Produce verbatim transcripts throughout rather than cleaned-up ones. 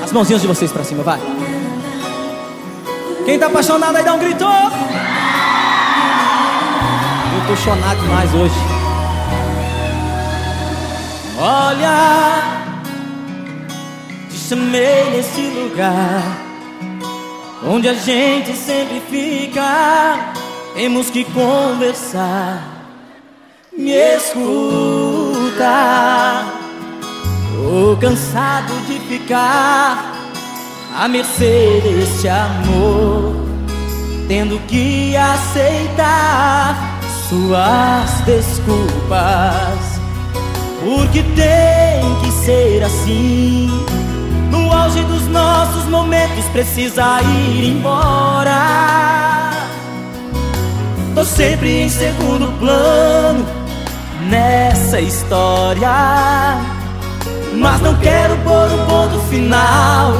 As mãozinhas de vocês pra cima, vai. Quem tá apaixonado aí dá um grito. Eu tô chonado demais hoje. Olha, te chamei nesse lugar onde a gente sempre fica. Temos que conversar. Me escuta. Tô cansado de ficar à mercê deste amor, tendo que aceitar suas desculpas. Porque tem que ser assim. No auge dos nossos momentos precisa ir embora. Tô sempre em segundo plano nessa história, mas não quero pôr um ponto final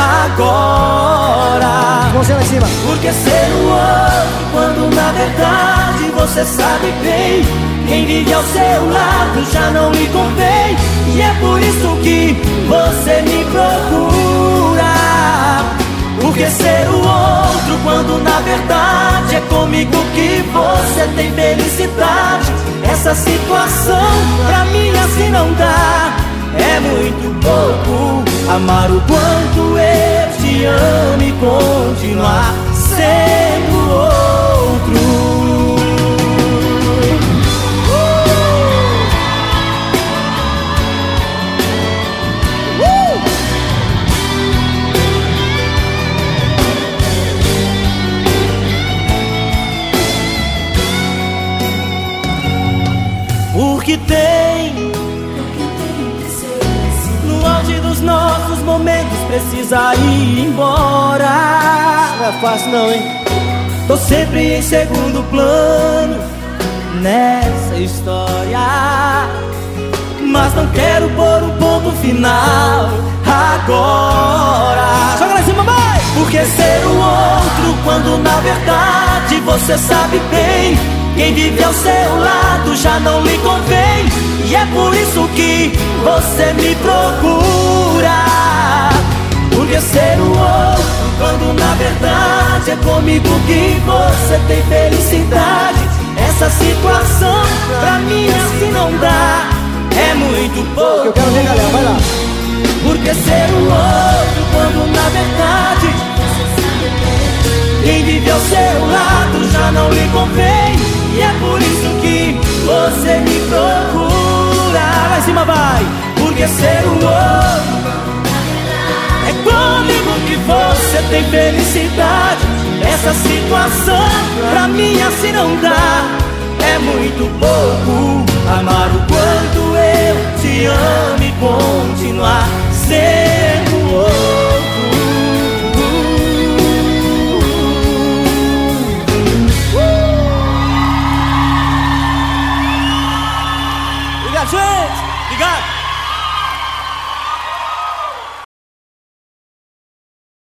agora. Vamos lá em cima. Porque ser o outro quando na verdade você sabe bem, quem vive ao seu lado já não lhe convém. E é por isso que você me procura. Porque ser o outro quando na verdade é comigo que você tem felicidade. Essa situação pra mim assim não dá. É muito pouco amar o quanto eu te amo e continuar sendo outro. Uh! Uh! Porque tem dos nossos momentos precisa ir embora. Não é fácil não, hein? Tô sempre em segundo plano nessa história, mas não quero pôr um ponto final agora. Joga lá em cima, vai! Porque ser o outro quando na verdade você sabe bem, quem vive ao seu lado já não lhe convém. E é por isso que você me procura. Porque ser o outro quando na verdade é comigo que você tem felicidade. Essa situação pra mim assim não dá. É muito pouco. Eu quero ver, galera, vai lá. Porque ser o outro quando na verdade quem vive ao seu lado já não lhe convém. E é por isso que você me procura. Lá em cima vai. Porque ser o outro é comigo que você tem felicidade. Essa situação pra mim assim não dá. É muito pouco amar o quanto eu te amo e continuar sendo outro. Obrigado, gente! Obrigado!